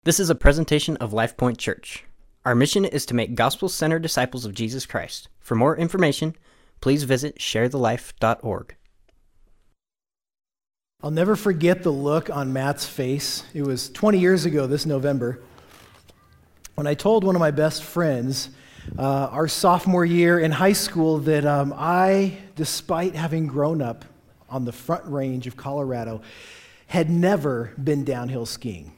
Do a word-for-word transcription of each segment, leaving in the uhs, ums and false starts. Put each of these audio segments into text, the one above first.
This is a presentation of LifePoint Church. Our mission is to make gospel-centered disciples of Jesus Christ. For more information, please visit share the life dot org. I'll never forget the look on Matt's face. It was twenty years ago this November when I told one of my best friends, uh, our sophomore year in high school, that um, I, despite having grown up on the Front Range of Colorado, had never been downhill skiing.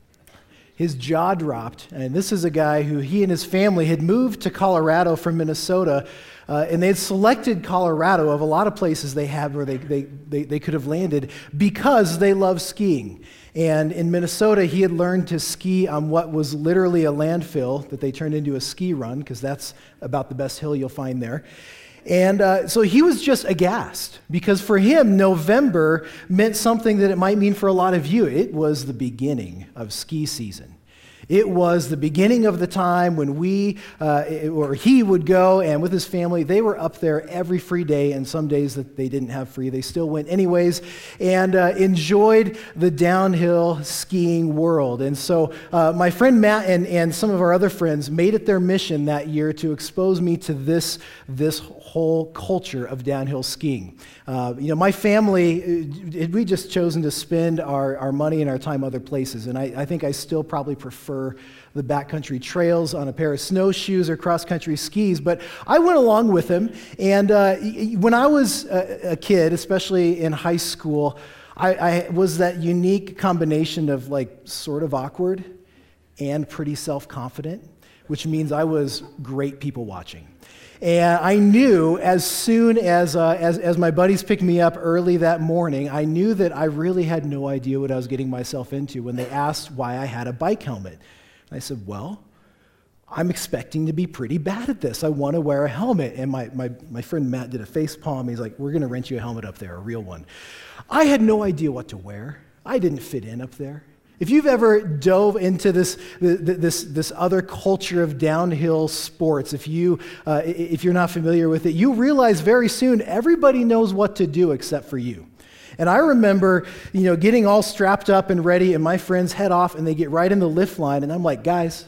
His jaw dropped, and this is a guy who he and his family had moved to Colorado from Minnesota, uh, and they had selected Colorado of a lot of places they had where they, they, they, they could have landed because they love skiing. And in Minnesota, he had learned to ski on what was literally a landfill that they turned into a ski run, because that's about the best hill you'll find there. And uh, so he was just aghast, because for him, November meant something that it might mean for a lot of you. It was the beginning of ski season. It was the beginning of the time when we, uh, or he would go, and with his family, they were up there every free day, and some days that they didn't have free, they still went anyways, and uh, enjoyed the downhill skiing world. And so uh, my friend Matt and, and some of our other friends made it their mission that year to expose me to this, this whole culture of downhill skiing. Uh, you know, my family, we just chosen to spend our, our money and our time other places, and I, I think I still probably prefer the backcountry trails on a pair of snowshoes or cross-country skis, but I went along with him, and uh, when I was a, a kid, especially in high school, I, I was that unique combination of like sort of awkward and pretty self-confident, which means I was great people watching. And I knew as soon as, uh, as as my buddies picked me up early that morning, I knew that I really had no idea what I was getting myself into when they asked why I had a bike helmet. And I said, well, I'm expecting to be pretty bad at this. I want to wear a helmet. And my, my, my friend Matt did a face palm. He's like, we're going to rent you a helmet up there, a real one. I had no idea what to wear. I didn't fit in up there. If you've ever dove into this this this other culture of downhill sports, if you uh, if you're not familiar with it, you realize very soon everybody knows what to do except for you. And I remember, you know, getting all strapped up and ready, and my friends head off, and they get right in the lift line, and I'm like, guys,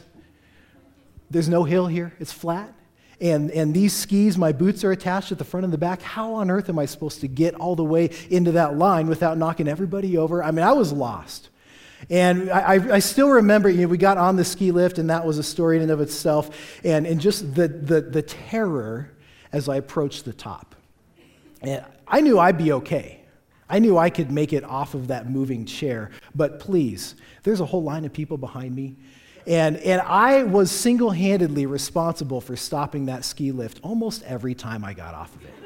there's no hill here; it's flat. And and these skis, my boots are attached at the front and the back. How on earth am I supposed to get all the way into that line without knocking everybody over? I mean, I was lost. And I, I still remember, you know, we got on the ski lift, and that was a story in and of itself, and, and just the, the, the terror as I approached the top. And I knew I'd be okay. I knew I could make it off of that moving chair, but please, there's a whole line of people behind me, and, and I was single-handedly responsible for stopping that ski lift almost every time I got off of it.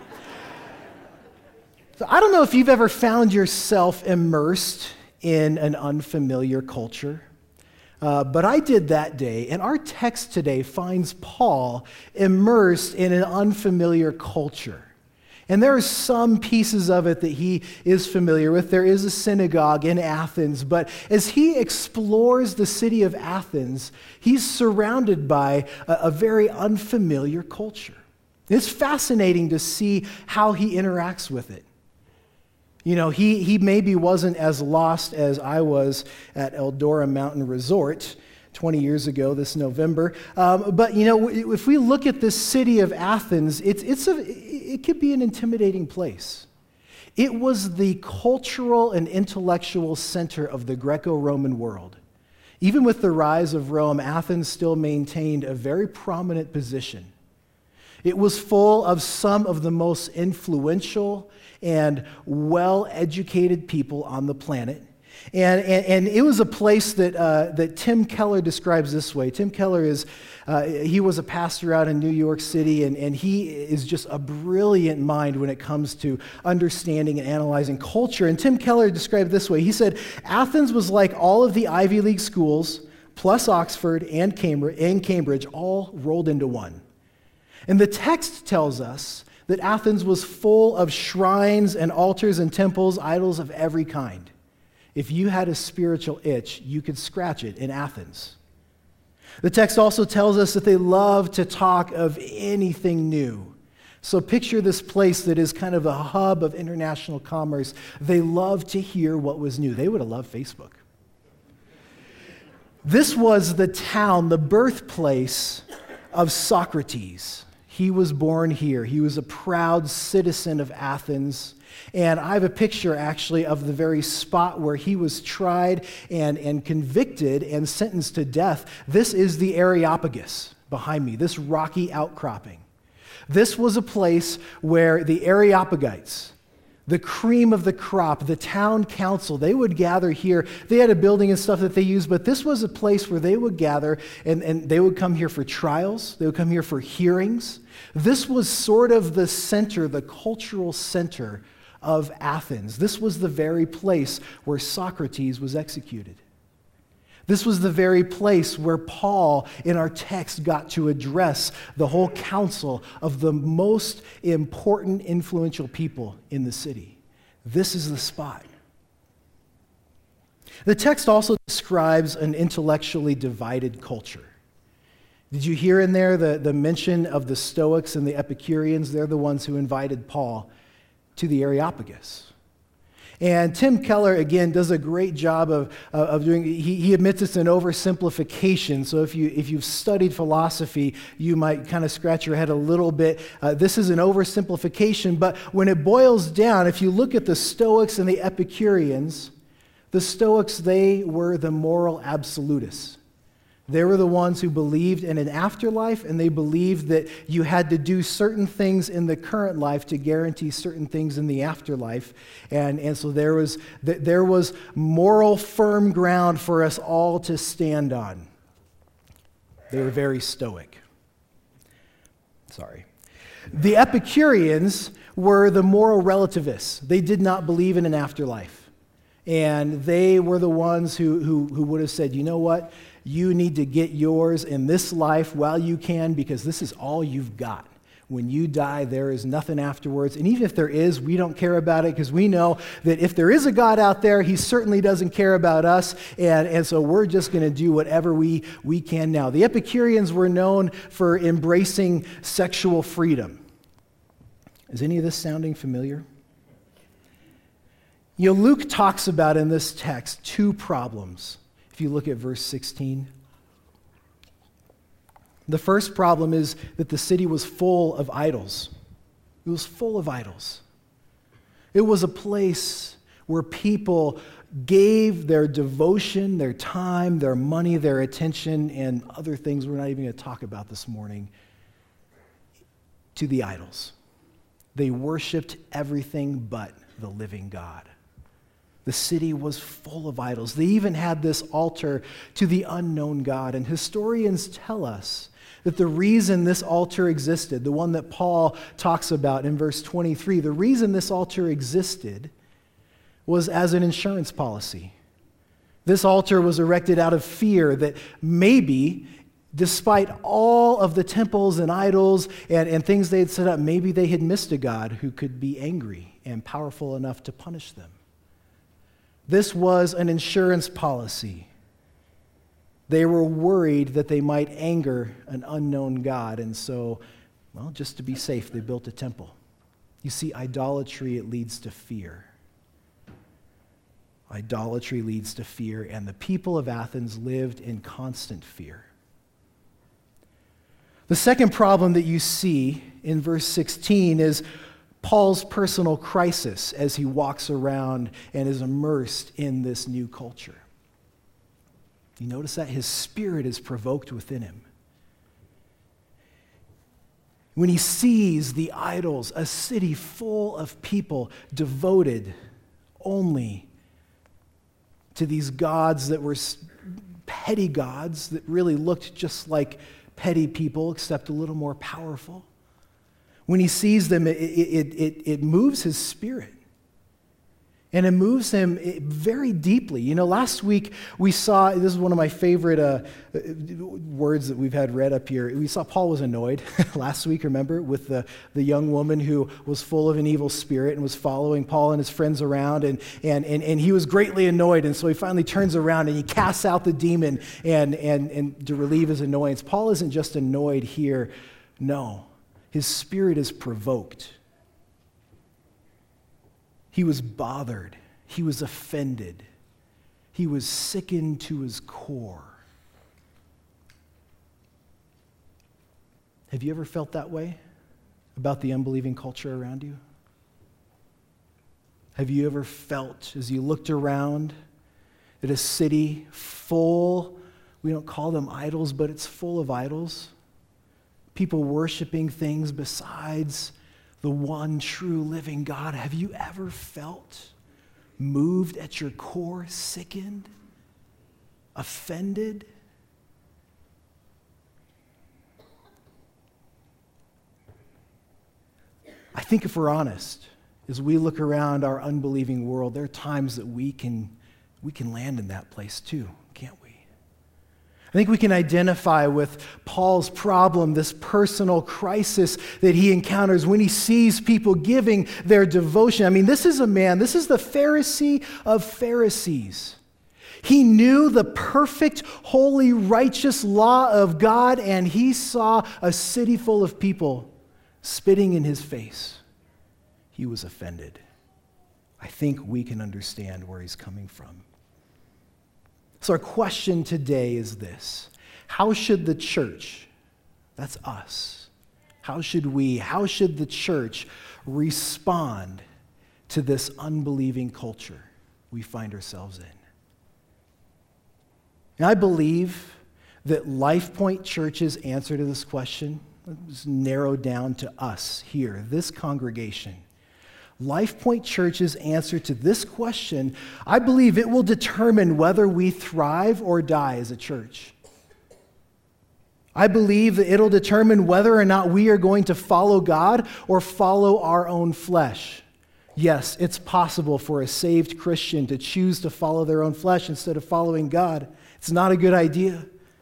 So I don't know if you've ever found yourself immersed in an unfamiliar culture. Uh, but I did that day, and our text today finds Paul immersed in an unfamiliar culture. And there are some pieces of it that he is familiar with. There is a synagogue in Athens, but as he explores the city of Athens, he's surrounded by a, a very unfamiliar culture. It's fascinating to see how he interacts with it. You know, he, he maybe wasn't as lost as I was at Eldora Mountain Resort twenty years ago this November. Um, but, you know, if we look at this city of Athens, it's, it's a, it could be an intimidating place. It was the cultural and intellectual center of the Greco-Roman world. Even with the rise of Rome, Athens still maintained a very prominent position. It was full of some of the most influential and well-educated people on the planet. And, and, and it was a place that, uh, that Tim Keller describes this way. Tim Keller is, uh, he was a pastor out in New York City, and, and he is just a brilliant mind when it comes to understanding and analyzing culture. And Tim Keller described it this way. He said, Athens was like all of the Ivy League schools, plus Oxford and Cambridge, and Cambridge all rolled into one. And the text tells us that Athens was full of shrines and altars and temples, idols of every kind. If you had a spiritual itch, you could scratch it in Athens. The text also tells us that they love to talk of anything new. So picture this place that is kind of a hub of international commerce. They love to hear what was new. They would have loved Facebook. This was the town, the birthplace of Socrates. He was born here. He was a proud citizen of Athens. And I have a picture, actually, of the very spot where he was tried and, and convicted and sentenced to death. This is the Areopagus behind me, this rocky outcropping. This was a place where the Areopagites, the cream of the crop, the town council, they would gather here. They had a building and stuff that they used, but this was a place where they would gather, and, and they would come here for trials. They would come here for hearings. This was sort of the center, the cultural center of Athens. This was the very place where Socrates was executed. This was the very place where Paul, in our text, got to address the whole council of the most important, influential people in the city. This is the spot. The text also describes an intellectually divided culture. Did you hear in there the, the mention of the Stoics and the Epicureans? They're the ones who invited Paul to the Areopagus. And Tim Keller, again, does a great job of, of doing, he, he admits it's an oversimplification. So if, you, if you've studied philosophy, you might kind of scratch your head a little bit. Uh, this is an oversimplification, but when it boils down, if you look at the Stoics and the Epicureans, the Stoics, they were the moral absolutists. They were the ones who believed in an afterlife, and they believed that you had to do certain things in the current life to guarantee certain things in the afterlife. And, and so there was, there was moral firm ground for us all to stand on. They were very stoic. Sorry. The Epicureans were the moral relativists. They did not believe in an afterlife. And they were the ones who, who, who would have said, you know what? You need to get yours in this life while you can, because this is all you've got. When you die, there is nothing afterwards. And even if there is, we don't care about it, because we know that if there is a God out there, he certainly doesn't care about us. And, and so we're just going to do whatever we, we can now. The Epicureans were known for embracing sexual freedom. Is any of this sounding familiar? You know, Luke talks about in this text two problems. If you look at verse sixteen, the first problem is that the city was full of idols. It was full of idols. It was a place where people gave their devotion, their time, their money, their attention, and other things we're not even going to talk about this morning, to the idols. They worshiped everything but the living God. The city was full of idols. They even had this altar to the unknown God. And historians tell us that the reason this altar existed, the one that Paul talks about in verse twenty-three, the reason this altar existed was as an insurance policy. This altar was erected out of fear that maybe, despite all of the temples and idols and, and things they had set up, maybe they had missed a God who could be angry and powerful enough to punish them. This was an insurance policy. They were worried that they might anger an unknown God, and so, well, just to be safe, they built a temple. You see, idolatry, it leads to fear. Idolatry leads to fear, and the people of Athens lived in constant fear. The second problem that you see in verse sixteen is Paul's personal crisis as he walks around and is immersed in this new culture. You notice that his spirit is provoked within him. When he sees the idols, a city full of people devoted only to these gods that were petty gods that really looked just like petty people, except a little more powerful. When he sees them, it, it, it, it moves his spirit. And it moves him very deeply. You know, last week we saw, this is one of my favorite uh, words that we've had read up here. We saw Paul was annoyed last week, remember, with the, the young woman who was full of an evil spirit and was following Paul and his friends around. And, and, and, and he was greatly annoyed. And so he finally turns around and he casts out the demon and, and, and to relieve his annoyance. Paul isn't just annoyed here. No, his spirit is provoked. He was bothered. He was offended. He was sickened to his core. Have you ever felt that way about the unbelieving culture around you? Have you ever felt, as you looked around at a city full, we don't call them idols, but it's full of idols, people worshiping things besides the one true living God? Have you ever felt moved at your core, sickened, offended? I think if we're honest, as we look around our unbelieving world, there are times that we can, we can land in that place too, can't we? I think we can identify with Paul's problem, this personal crisis that he encounters when he sees people giving their devotion. I mean, this is a man, this is the Pharisee of Pharisees. He knew the perfect, holy, righteous law of God, and he saw a city full of people spitting in his face. He was offended. I think we can understand where he's coming from. So our question today is this: how should the church, that's us, how should we, how should the church respond to this unbelieving culture we find ourselves in? And I believe that LifePoint Church's answer to this question is narrowed down to us here, this congregation. LifePoint Church's answer to this question, I believe it will determine whether we thrive or die as a church. I believe that it'll determine whether or not we are going to follow God or follow our own flesh. Yes, it's possible for a saved Christian to choose to follow their own flesh instead of following God. It's not a good idea.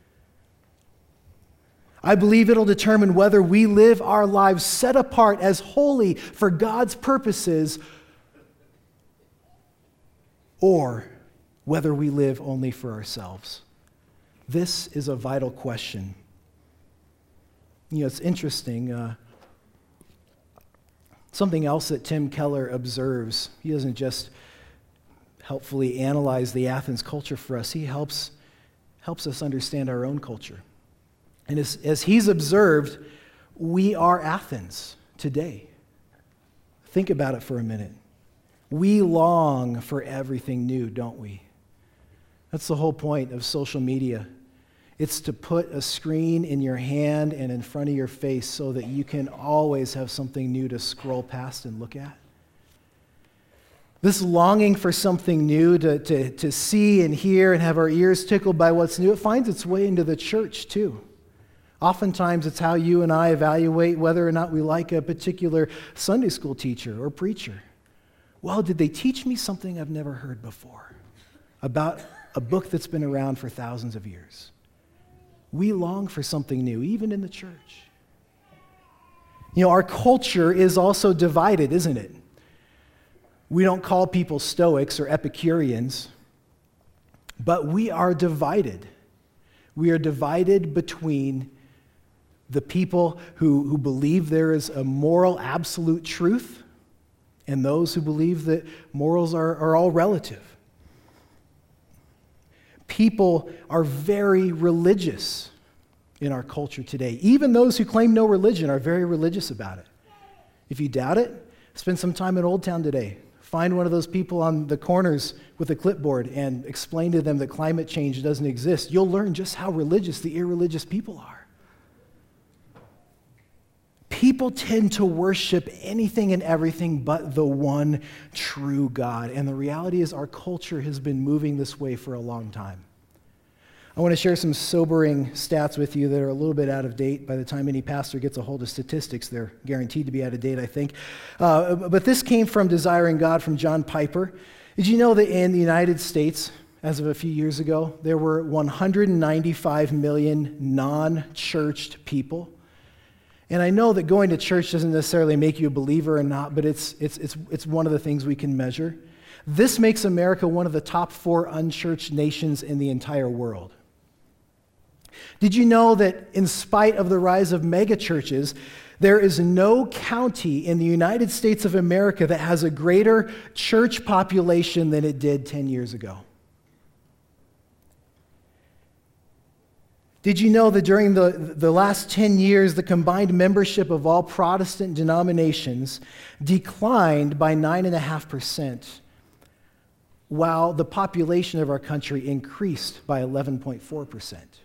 I believe it'll determine whether we live our lives set apart as holy for God's purposes or whether we live only for ourselves. This is a vital question. You know, it's interesting. Uh, something else that Tim Keller observes, he doesn't just helpfully analyze the Athens culture for us, he helps, helps us understand our own culture. And as, as he's observed, we are Athens today. Think about it for a minute. We long for everything new, don't we? That's the whole point of social media. It's to put a screen in your hand and in front of your face so that you can always have something new to scroll past and look at. This longing for something new, to, to, to see and hear and have our ears tickled by what's new, it finds its way into the church too. Oftentimes, it's how you and I evaluate whether or not we like a particular Sunday school teacher or preacher. Well, did they teach me something I've never heard before about a book that's been around for thousands of years? We long for something new, even in the church. You know, our culture is also divided, isn't it? We don't call people Stoics or Epicureans, but we are divided. We are divided between the people who, who believe there is a moral absolute truth and those who believe that morals are, are all relative. People are very religious in our culture today. Even those who claim no religion are very religious about it. If you doubt it, spend some time in Old Town today. Find one of those people on the corners with a clipboard and explain to them that climate change doesn't exist. You'll learn just how religious the irreligious people are. People tend to worship anything and everything but the one true God. And the reality is our culture has been moving this way for a long time. I want to share some sobering stats with you that are a little bit out of date. By the time any pastor gets a hold of statistics, they're guaranteed to be out of date, I think. Uh, but this came from Desiring God from John Piper. Did you know that in the United States, as of a few years ago, there were one hundred ninety-five million non-churched people? And I know that going to church doesn't necessarily make you a believer or not, but it's, it's, it's, it's one of the things we can measure. This makes America one of the top four unchurched nations in the entire world. Did you know that in spite of the rise of megachurches, there is no county in the United States of America that has a greater church population than it did ten years ago? Did you know that during the, the last ten years, the combined membership of all Protestant denominations declined by nine point five percent, while the population of our country increased by eleven point four percent?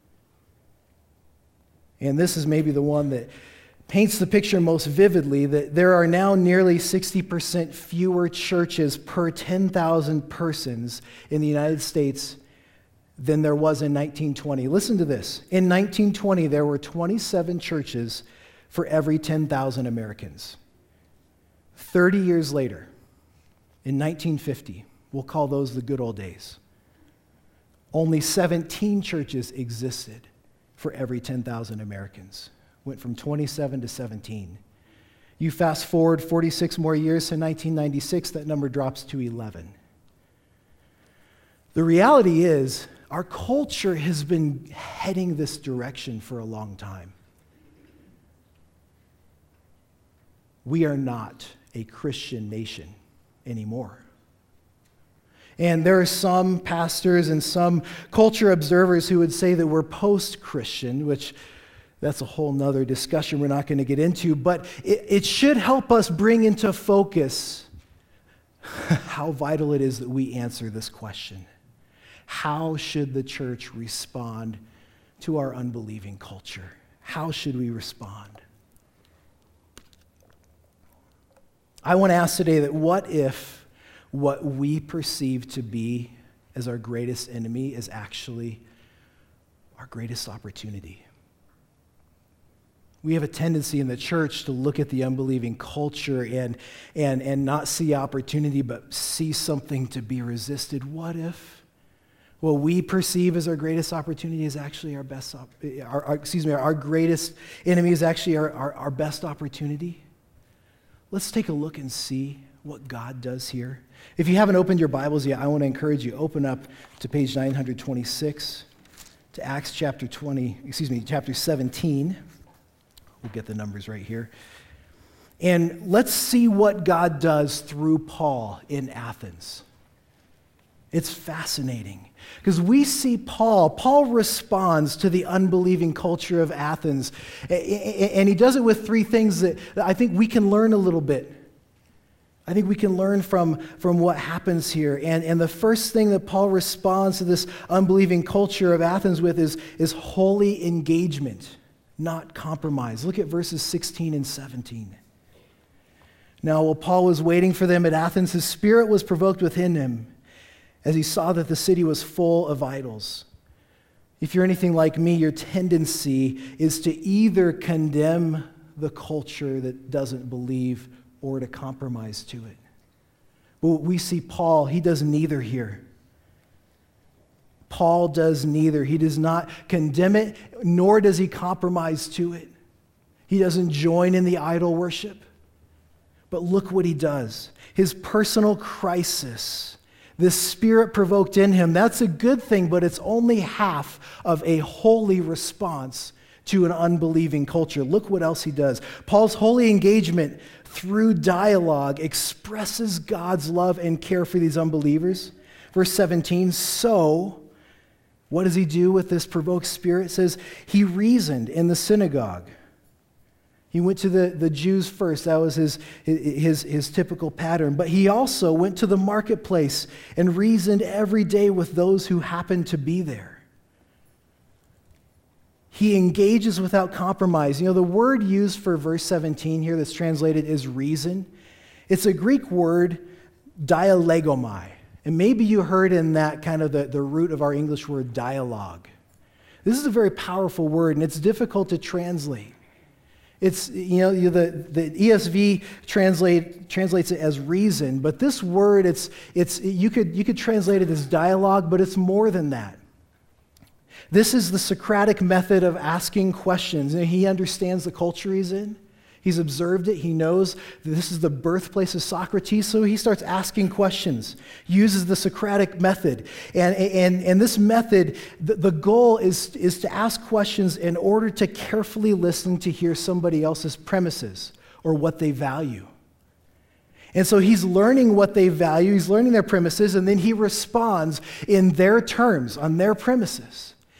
And this is maybe the one that paints the picture most vividly, that there are now nearly sixty percent fewer churches per ten thousand persons in the United States than there was in nineteen twenty. Listen to this. In nineteen twenty, there were twenty-seven churches for every ten thousand Americans. thirty years later, in nineteen fifty, we'll call those the good old days, only seventeen churches existed for every ten thousand Americans. Went from twenty-seven to seventeen. You fast forward forty-six more years to nineteen ninety-six, that number drops to eleven. The reality is, our culture has been heading this direction for a long time. We are not a Christian nation anymore. And there are some pastors and some culture observers who would say that we're post-Christian, which that's a whole nother discussion we're not going to get into, but it, it should help us bring into focus how vital it is that we answer this question. How should the church respond to our unbelieving culture? How should we respond? I want to ask today that what if what we perceive to be as our greatest enemy is actually our greatest opportunity? We have a tendency in the church to look at the unbelieving culture and, and, and not see opportunity, but see something to be resisted. What if what we perceive as our greatest opportunity is actually our best, op- our, our, excuse me, our greatest enemy is actually our, our, our best opportunity? Let's take a look and see what God does here. If you haven't opened your Bibles yet, I want to encourage you, open up to page nine twenty-six, to Acts chapter twenty, excuse me, chapter seventeen. We'll get the numbers right here. And let's see what God does through Paul in Athens. It's fascinating because we see Paul. Paul responds to the unbelieving culture of Athens, and he does it with three things that I think we can learn a little bit. I think we can learn from, from what happens here. And, and the first thing that Paul responds to this unbelieving culture of Athens with is, is holy engagement, not compromise. Look at verses sixteen and seventeen. Now, while Paul was waiting for them at Athens, his spirit was provoked within him as he saw that the city was full of idols. If you're anything like me, your tendency is to either condemn the culture that doesn't believe or to compromise to it. But we see Paul, he does neither here. Paul does neither. He does not condemn it, nor does he compromise to it. He doesn't join in the idol worship. But look what he does. His personal crisis, this spirit provoked in him, that's a good thing, but it's only half of a holy response to an unbelieving culture. Look what else he does. Paul's holy engagement through dialogue expresses God's love and care for these unbelievers. Verse seventeen, so what does he do with this provoked spirit? It says, he reasoned in the synagogue. He went to the, the Jews first. That was his, his, his typical pattern. But he also went to the marketplace and reasoned every day with those who happened to be there. He engages without compromise. You know, the word used for verse seventeen here that's translated is reason. It's a Greek word, dialegomai. And maybe you heard in that kind of the, the root of our English word dialogue. This is a very powerful word, and it's difficult to translate. It's, you know, the, the E S V translate, translates it as reason, but this word, it's, it's, you could, you could translate it as dialogue, but it's more than that. This is the Socratic method of asking questions. And he understands the culture he's in. He's observed it. He knows that this is the birthplace of Socrates, so he starts asking questions, uses the Socratic method. And, and, and this method, the, the goal is, is to ask questions in order to carefully listen to hear somebody else's premises or what they value. And so he's learning what they value, he's learning their premises, and then he responds in their terms, on their premises.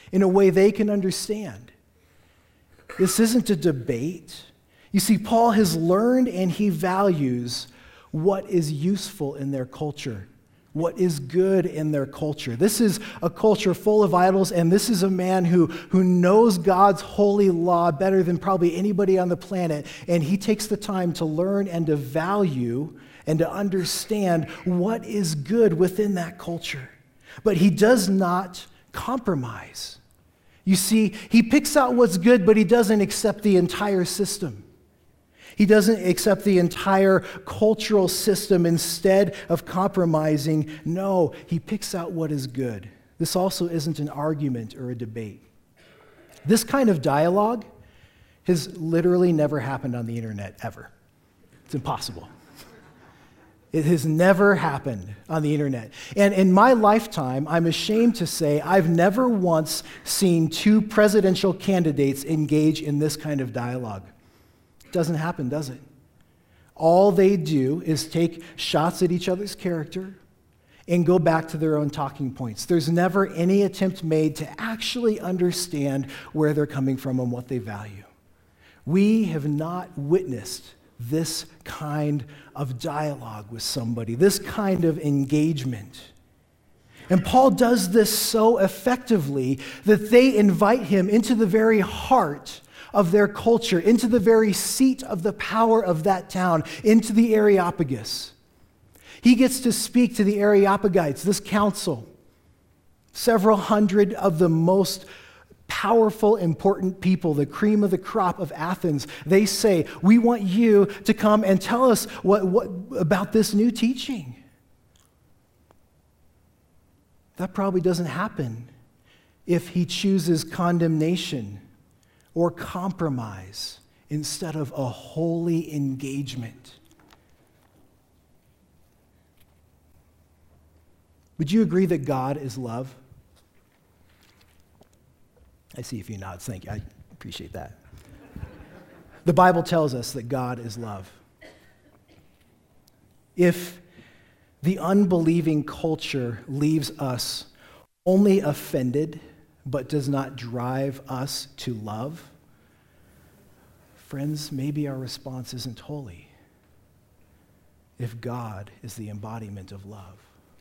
in a way they can understand. This isn't a debate. You see, Paul has learned and he values what is useful in their culture, what is good in their culture. This is a culture full of idols, and this is a man who, who knows God's holy law better than probably anybody on the planet, and he takes the time to learn and to value and to understand what is good within that culture. But he does not compromise. You see, he picks out what's good, but he doesn't accept the entire system. He doesn't accept the entire cultural system instead of compromising. No, he picks out what is good. This also isn't an argument or a debate. This kind of dialogue has literally never happened on the internet, ever. It's impossible. It has never happened on the internet. And in my lifetime, I'm ashamed to say I've never once seen two presidential candidates engage in this kind of dialogue. It doesn't happen, does it? All they do is take shots at each other's character and go back to their own talking points. There's never any attempt made to actually understand where they're coming from and what they value. We have not witnessed this kind of dialogue with somebody, this kind of engagement. And Paul does this so effectively that they invite him into the very heart of their culture, into the very seat of the power of that town, into the Areopagus. He gets to speak to the Areopagites, this council, several hundred of the most powerful, important people, the cream of the crop of Athens. They say, we want you to come and tell us what, what about this new teaching. That probably doesn't happen if he chooses condemnation or compromise instead of a holy engagement. Would you agree that God is love? I see a few nods. Thank you. I appreciate that. The Bible tells us that God is love. If the unbelieving culture leaves us only offended but does not drive us to love, friends, maybe our response isn't holy if God is the embodiment of love.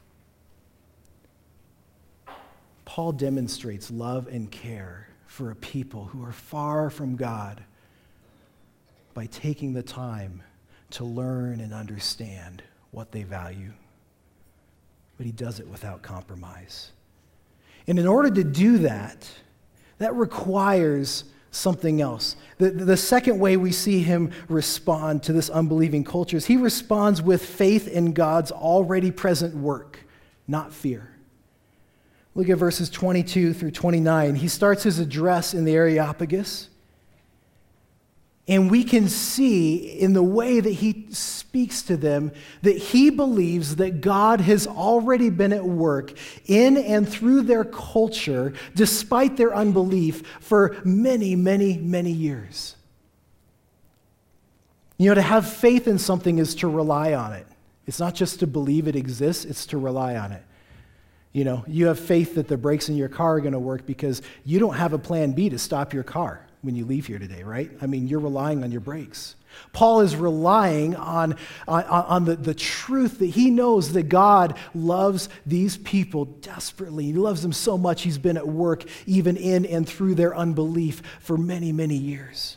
Paul demonstrates love and care for a people who are far from God by taking the time to learn and understand what they value. But he does it without compromise. And in order to do that, that requires something else. The, the second way we see him respond to this unbelieving culture is he responds with faith in God's already present work, not fear. Look at verses twenty-two through twenty-nine. He starts his address in the Areopagus, and we can see in the way that he speaks to them that he believes that God has already been at work in and through their culture, despite their unbelief, for many, many, many years. You know, to have faith in something is to rely on it. It's not just to believe it exists, it's to rely on it. You know, you have faith that the brakes in your car are going to work because you don't have a plan B to stop your car when you leave here today, right? I mean, you're relying on your brakes. Paul is relying on, on, on the, the truth that he knows that God loves these people desperately. He loves them so much he's been at work even in and through their unbelief for many, many years.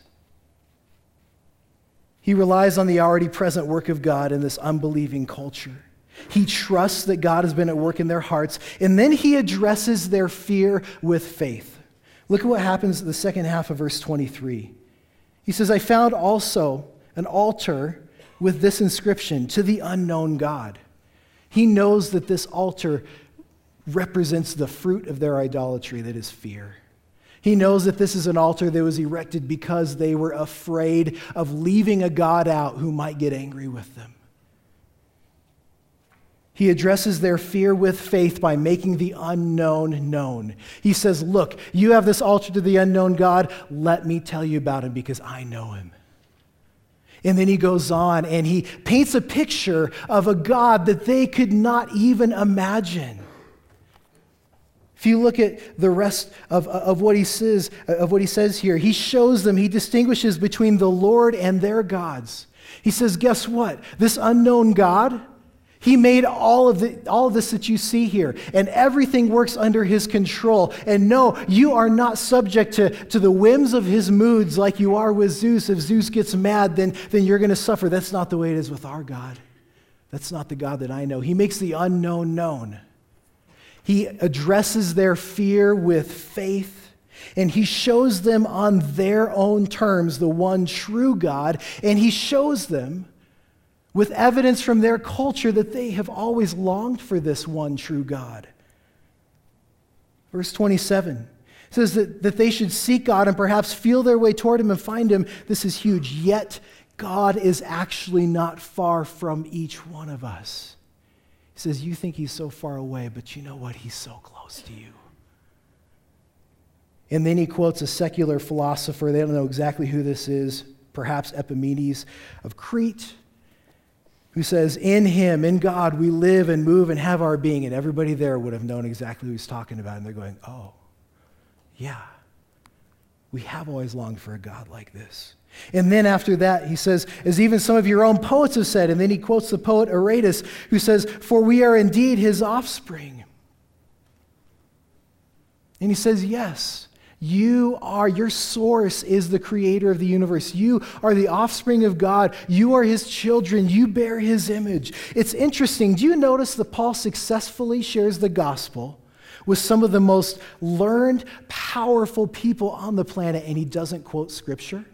He relies on the already present work of God in this unbelieving culture. He trusts that God has been at work in their hearts, and then he addresses their fear with faith. Look at what happens in the second half of verse twenty-three. He says, I found also an altar with this inscription, to the unknown God. He knows that this altar represents the fruit of their idolatry, that is fear. He knows that this is an altar that was erected because they were afraid of leaving a God out who might get angry with them. He addresses their fear with faith by making the unknown known. He says, look, you have this altar to the unknown God. Let me tell you about him because I know him. And then he goes on and he paints a picture of a God that they could not even imagine. If you look at the rest of, of what he says, of what he says here, he shows them, he distinguishes between the Lord and their gods. He says, guess what? This unknown God, he made all of the all of this that you see here, and everything works under his control. And no, you are not subject to, to the whims of his moods like you are with Zeus. If Zeus gets mad, then, then you're going to suffer. That's not the way it is with our God. That's not the God that I know. He makes the unknown known. He addresses their fear with faith, and he shows them on their own terms the one true God, and he shows them with evidence from their culture that they have always longed for this one true God. Verse twenty-seven says that, that they should seek God and perhaps feel their way toward him and find him. This is huge. Yet God is actually not far from each one of us. He says, you think he's so far away, but you know what? He's so close to you. And then he quotes a secular philosopher. They don't know exactly who this is, perhaps Epimenides of Crete, who says, in him, in God, we live and move and have our being. And everybody there would have known exactly who he's talking about. And they're going, oh, yeah, we have always longed for a God like this. And then after that, he says, as even some of your own poets have said, and then he quotes the poet Aratus, who says, for we are indeed his offspring. And he says, yes, you are, your source is the creator of the universe. You are the offspring of God. You are his children. You bear his image. It's interesting. Do you notice that Paul successfully shares the gospel with some of the most learned, powerful people on the planet, and he doesn't quote Scripture?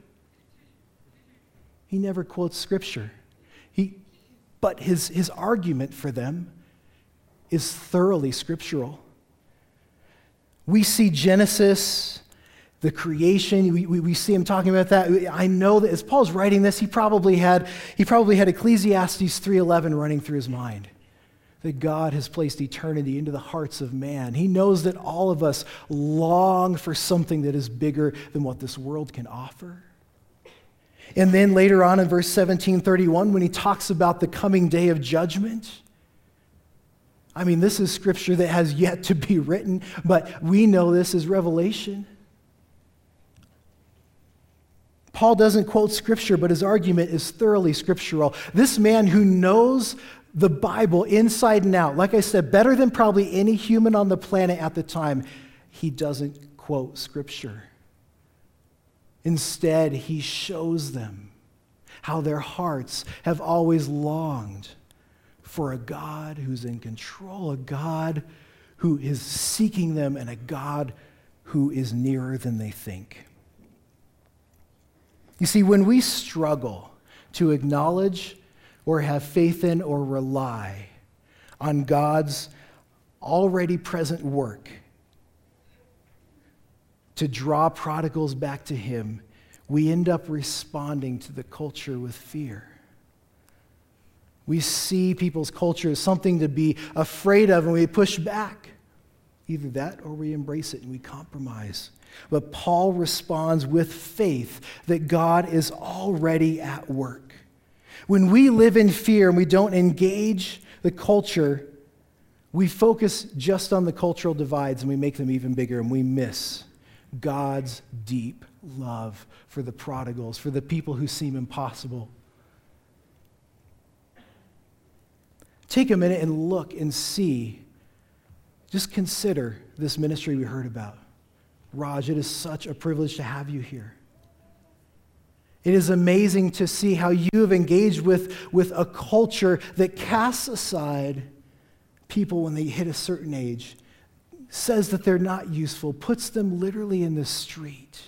He never quotes Scripture. He, but his, his argument for them is thoroughly scriptural. We see Genesis, the creation. We, we, we see him talking about that. I know that as Paul's writing this, he probably had he probably had Ecclesiastes three eleven running through his mind. That God has placed eternity into the hearts of man. He knows that all of us long for something that is bigger than what this world can offer. And then later on in verse seventeen thirty-one, when he talks about the coming day of judgment, I mean, this is scripture that has yet to be written, but we know this as Revelation. Paul doesn't quote scripture, but his argument is thoroughly scriptural. This man who knows the Bible inside and out, like I said, better than probably any human on the planet at the time, he doesn't quote scripture. Instead, he shows them how their hearts have always longed for a God who's in control, a God who is seeking them, and a God who is nearer than they think. You see, when we struggle to acknowledge or have faith in or rely on God's already present work to draw prodigals back to him, we end up responding to the culture with fear. We see people's culture as something to be afraid of, and we push back. Either that or we embrace it and we compromise. But Paul responds with faith that God is already at work. When we live in fear and we don't engage the culture, we focus just on the cultural divides and we make them even bigger, and we miss God's deep love for the prodigals, for the people who seem impossible. Take a minute and look and see. Just consider this ministry we heard about. Raj, it is such a privilege to have you here. It is amazing to see how you have engaged with, with a culture that casts aside people when they hit a certain age, says that they're not useful, puts them literally in the street.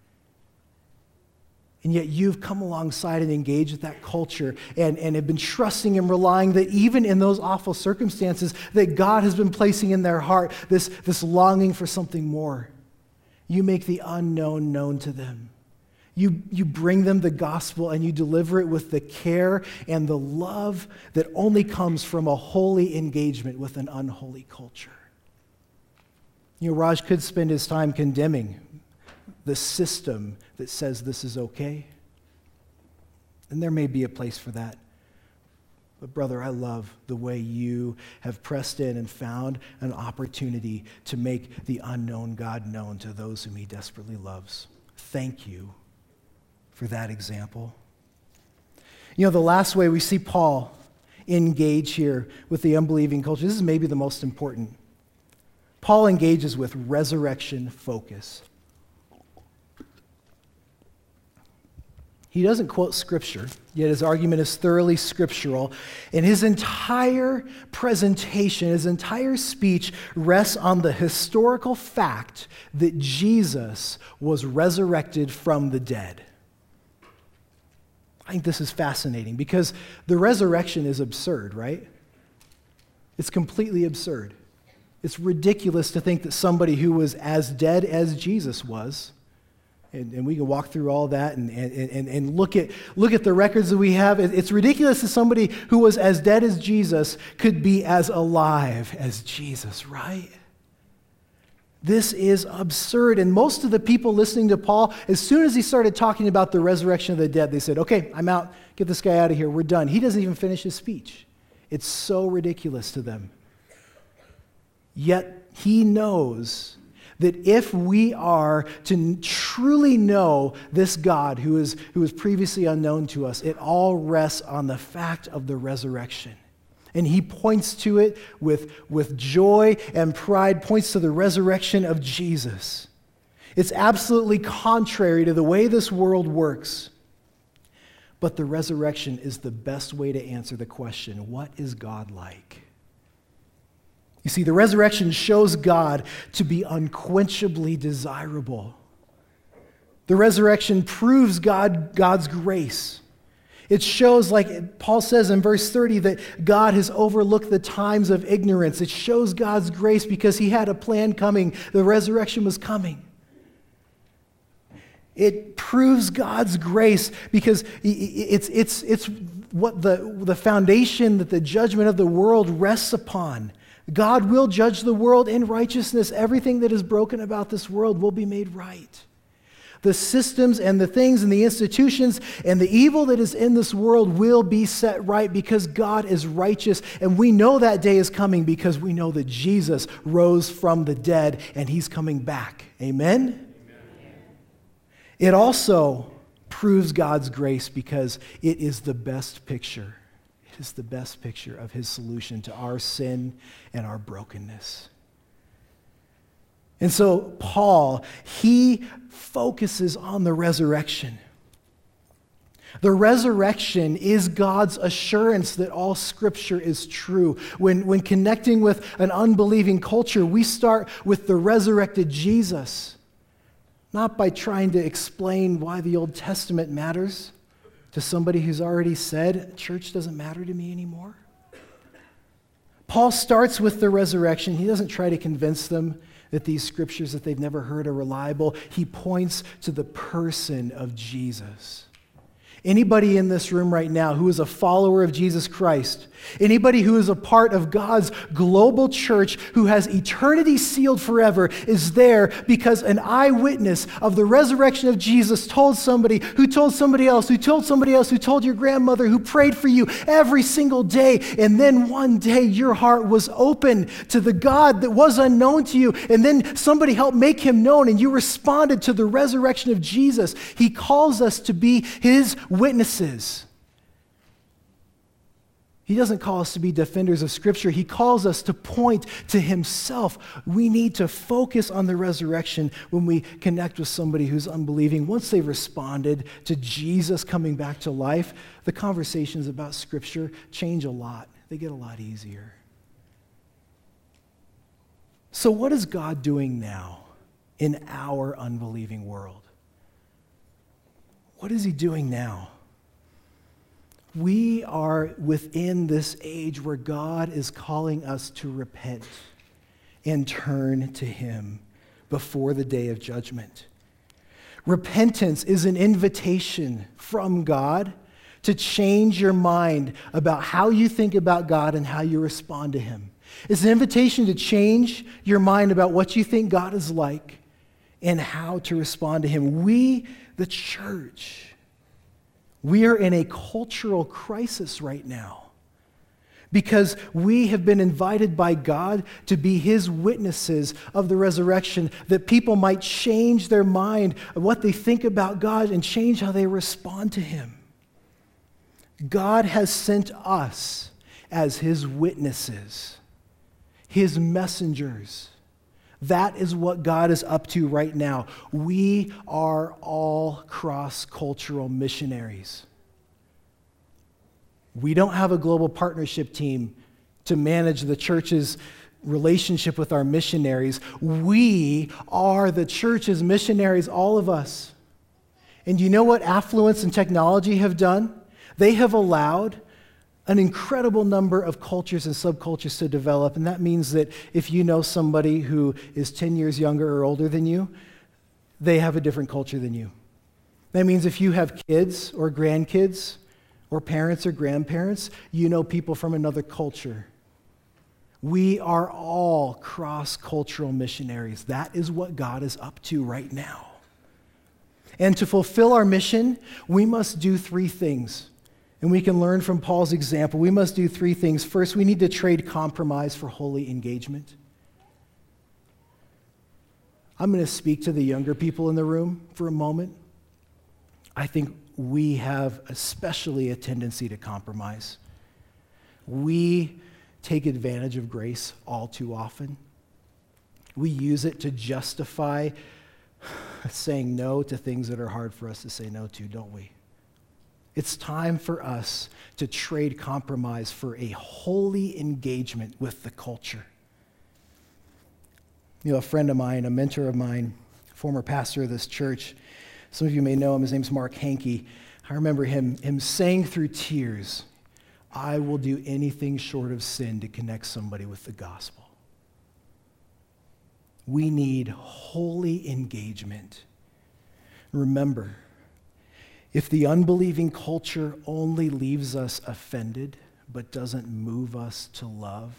And yet you've come alongside and engaged with that culture and, and have been trusting and relying that even in those awful circumstances that God has been placing in their heart this, this longing for something more. You make the unknown known to them. You, you bring them the gospel and you deliver it with the care and the love that only comes from a holy engagement with an unholy culture. You know, Raj could spend his time condemning the system that says this is okay. And there may be a place for that. But brother, I love the way you have pressed in and found an opportunity to make the unknown God known to those whom he desperately loves. Thank you for that example. You know, the last way we see Paul engage here with the unbelieving culture, this is maybe the most important. Paul engages with resurrection focus. He doesn't quote Scripture, yet his argument is thoroughly scriptural. And his entire presentation, his entire speech rests on the historical fact that Jesus was resurrected from the dead. I think this is fascinating because the resurrection is absurd, right? It's completely absurd. It's ridiculous to think that somebody who was as dead as Jesus was, And, and we can walk through all that and, and, and, and look at look at the records that we have. It's ridiculous that somebody who was as dead as Jesus could be as alive as Jesus, right? This is absurd. And most of the people listening to Paul, as soon as he started talking about the resurrection of the dead, they said, okay, I'm out. Get this guy out of here. We're done. He doesn't even finish his speech. It's so ridiculous to them. Yet he knows that if we are to truly know this God who is, who is previously unknown to us, it all rests on the fact of the resurrection. And he points to it with, with joy and pride, points to the resurrection of Jesus. It's absolutely contrary to the way this world works. But the resurrection is the best way to answer the question, what is God like? You see, the resurrection shows God to be unquenchably desirable. The resurrection proves God, God's grace. It shows, like Paul says in verse thirty, that God has overlooked the times of ignorance. It shows God's grace because he had a plan coming. The resurrection was coming. It proves God's grace because it's, it's, it's what the, the foundation that the judgment of the world rests upon. God will judge the world in righteousness. Everything that is broken about this world will be made right. The systems and the things and the institutions and the evil that is in this world will be set right because God is righteous. And we know that day is coming because we know that Jesus rose from the dead and he's coming back. Amen? Amen. It also proves God's grace because it is the best picture. It is the best picture of his solution to our sin and our brokenness. And so Paul, he focuses on the resurrection. The resurrection is God's assurance that all Scripture is true. When, when connecting with an unbelieving culture, we start with the resurrected Jesus, not by trying to explain why the Old Testament matters to somebody who's already said, church doesn't matter to me anymore. Paul starts with the resurrection. He doesn't try to convince them that these scriptures that they've never heard are reliable. He points to the person of Jesus. Anybody in this room right now who is a follower of Jesus Christ, anybody who is a part of God's global church who has eternity sealed forever is there because an eyewitness of the resurrection of Jesus told somebody who told somebody else, who told somebody else, who told your grandmother, who prayed for you every single day. And then one day your heart was open to the God that was unknown to you. And then somebody helped make him known and you responded to the resurrection of Jesus. He calls us to be his witnesses. He doesn't call us to be defenders of Scripture. He calls us to point to himself. We need to focus on the resurrection when we connect with somebody who's unbelieving. Once they've responded to Jesus coming back to life, the conversations about Scripture change a lot. They get a lot easier. So what is God doing now in our unbelieving world? What is he doing now? We are within this age where God is calling us to repent and turn to him before the day of judgment. Repentance is an invitation from God to change your mind about how you think about God and how you respond to him. It's an invitation to change your mind about what you think God is like and how to respond to him. We, the church, we are in a cultural crisis right now. because we have been invited by God to be his witnesses of the resurrection, that people might change their mind of what they think about God and change how they respond to him. God has sent us as his witnesses, his messengers. That is what God is up to right now. We are all cross-cultural missionaries. We don't have a global partnership team to manage the church's relationship with our missionaries. We are the church's missionaries, all of us. And you know what affluence and technology have done? They have allowed an incredible number of cultures and subcultures to develop, and that means that if you know somebody who is ten years younger or older than you, they have a different culture than you. That means if you have kids or grandkids, or parents or grandparents, you know people from another culture. We are all cross-cultural missionaries. That is what God is up to right now. And to fulfill our mission, we must do three things. And we can learn from Paul's example. We must do three things. First, we need to trade compromise for holy engagement. I'm going to speak to the younger people in the room for a moment. I think we have especially a tendency to compromise. We take advantage of grace all too often. We use it to justify saying no to things that are hard for us to say no to, don't we? It's time for us to trade compromise for a holy engagement with the culture. You know, a friend of mine, a mentor of mine, former pastor of this church, some of you may know him, his name's Mark Hankey. I remember him, him saying through tears, I will do anything short of sin to connect somebody with the gospel. We need holy engagement. Remember, if the unbelieving culture only leaves us offended but doesn't move us to love,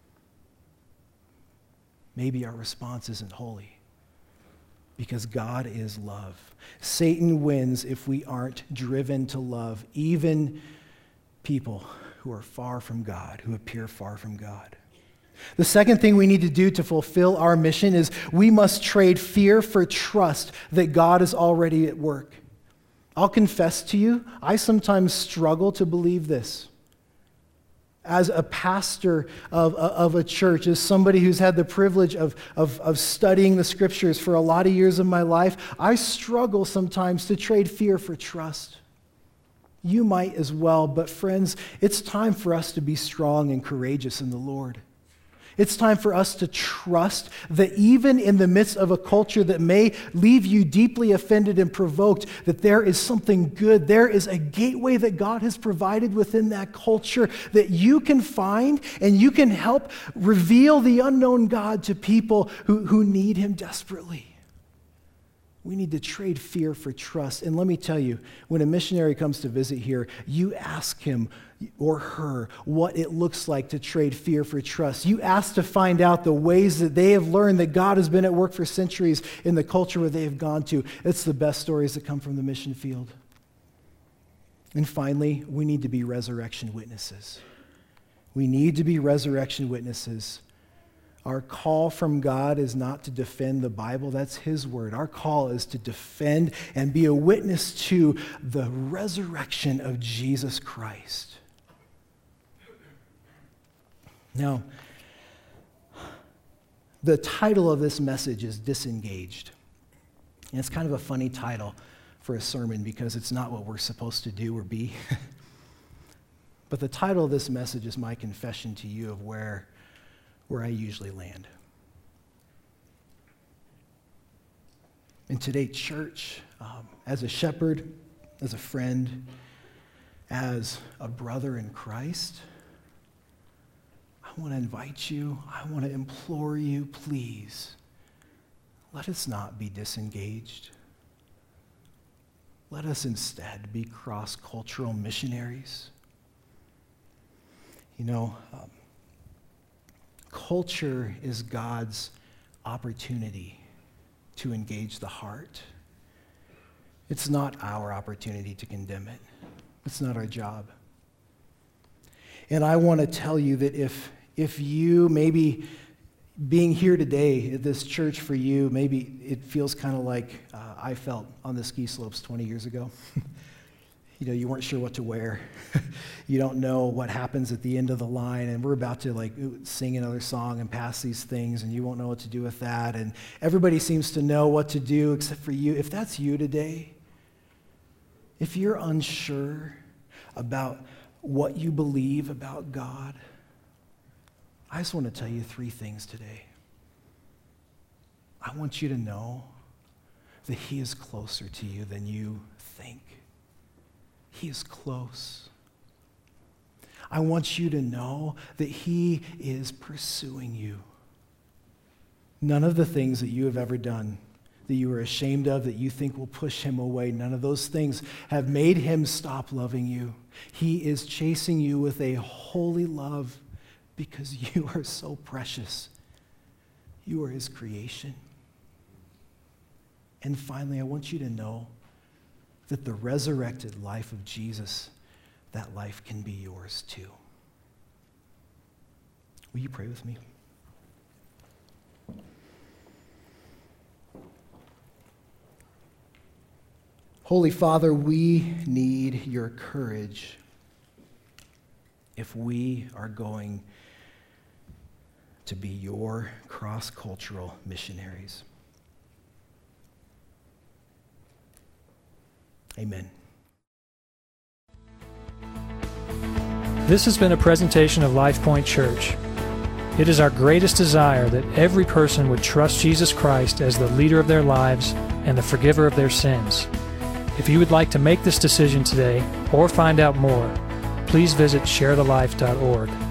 maybe our response isn't holy. Because God is love. Satan wins if we aren't driven to love, even people who are far from God, who appear far from God. The second thing we need to do to fulfill our mission is we must trade fear for trust that God is already at work. I'll confess to you, I sometimes struggle to believe this. As a pastor of, of a church, as somebody who's had the privilege of, of, of studying the scriptures for a lot of years of my life, I struggle sometimes to trade fear for trust. You might as well, but friends, it's time for us to be strong and courageous in the Lord. It's time for us to trust that even in the midst of a culture that may leave you deeply offended and provoked, that there is something good. There is a gateway that God has provided within that culture that you can find, and you can help reveal the unknown God to people who, who need him desperately. We need to trade fear for trust. And let me tell you, when a missionary comes to visit here, you ask him or her what it looks like to trade fear for trust. You ask to find out the ways that they have learned that God has been at work for centuries in the culture where they have gone to. It's the best stories that come from the mission field. And finally, we need to be resurrection witnesses. We need to be resurrection witnesses. Our call from God is not to defend the Bible. That's his word. Our call is to defend and be a witness to the resurrection of Jesus Christ. Now, the title of this message is Disengaged. And it's kind of a funny title for a sermon because it's not what we're supposed to do or be. But the title of this message is my confession to you of where where I usually land. And today, church, um, as a shepherd, as a friend, as a brother in Christ, I want to invite you, I want to implore you, please, let us not be disengaged. Let us instead be cross-cultural missionaries. You know, um, culture is God's opportunity to engage the heart. It's not our opportunity to condemn it. It's not our job. And I want to tell you that if if you maybe being here today at this church for you, maybe it feels kind of like uh, I felt on the ski slopes twenty years ago. You know, you weren't sure what to wear. You don't know what happens at the end of the line, and we're about to like sing another song and pass these things, and you won't know what to do with that. And everybody seems to know what to do except for you. If that's you today, if you're unsure about what you believe about God, I just want to tell you three things today. I want you to know that he is closer to you than you think. He is close. I want you to know that he is pursuing you. None of the things that you have ever done that you are ashamed of, that you think will push him away, none of those things have made him stop loving you. He is chasing you with a holy love because you are so precious. You are his creation. And finally, I want you to know that the resurrected life of Jesus, that life can be yours too. Will you pray with me? Holy Father, we need your courage if we are going to be your cross-cultural missionaries. Amen. This has been a presentation of LifePoint Church. It is our greatest desire that every person would trust Jesus Christ as the leader of their lives and the forgiver of their sins. If you would like to make this decision today or find out more, please visit share the life dot org.